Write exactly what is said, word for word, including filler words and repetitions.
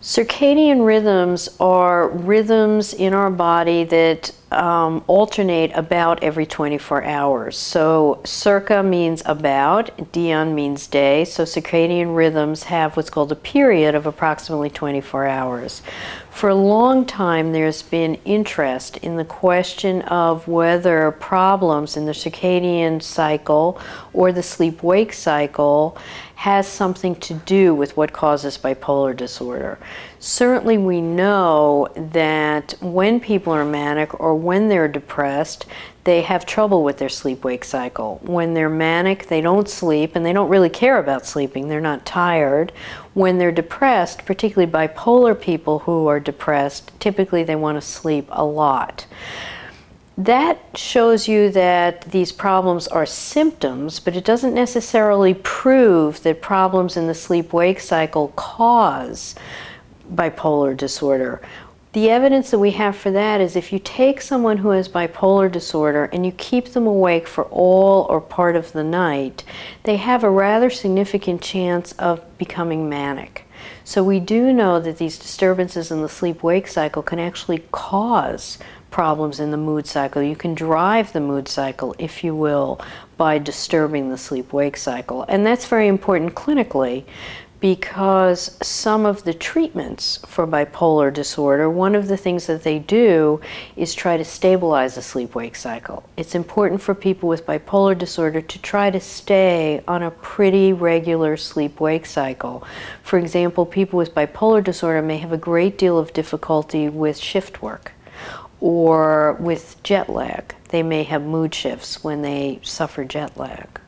Circadian rhythms are rhythms in our body that um, alternate about every twenty-four hours. So circa means about, dian means day, so circadian rhythms have what's called a period of approximately twenty-four hours. For a long time there's been interest in the question of whether problems in the circadian cycle or the sleep-wake cycle has something to do with what causes bipolar disorder. Certainly we know that when people are manic or when they're depressed, they have trouble with their sleep-wake cycle. When they're manic, they don't sleep, and they don't really care about sleeping. They're not tired. When they're depressed, particularly bipolar people who are depressed, typically they want to sleep a lot. That shows you that these problems are symptoms, but it doesn't necessarily prove that problems in the sleep-wake cycle cause bipolar disorder. The evidence that we have for that is if you take someone who has bipolar disorder and you keep them awake for all or part of the night, they have a rather significant chance of becoming manic. So we do know that these disturbances in the sleep-wake cycle can actually cause problems in the mood cycle. You can drive the mood cycle, if you will, by disturbing the sleep-wake cycle. And that's very important clinically, because some of the treatments for bipolar disorder, one of the things that they do is try to stabilize the sleep-wake cycle. It's important for people with bipolar disorder to try to stay on a pretty regular sleep-wake cycle. For example, people with bipolar disorder may have a great deal of difficulty with shift work or with jet lag. They may have mood shifts when they suffer jet lag.